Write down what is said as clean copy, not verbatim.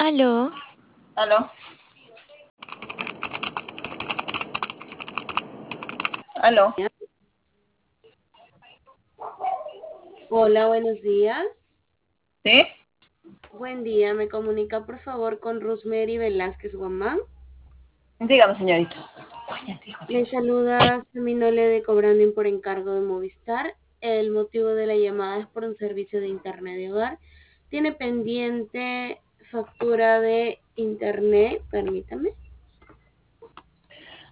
Aló, ¿Aló? ¿Aló? Hola, buenos días. ¿Sí? Buen día, me comunica por favor con Rosemary Velázquez Guamán. Dígame, señorita. Le saluda Seminole de Cobrando por encargo de Movistar. El motivo de la llamada es por un servicio de internet de hogar. Tiene pendiente factura de internet, permítame.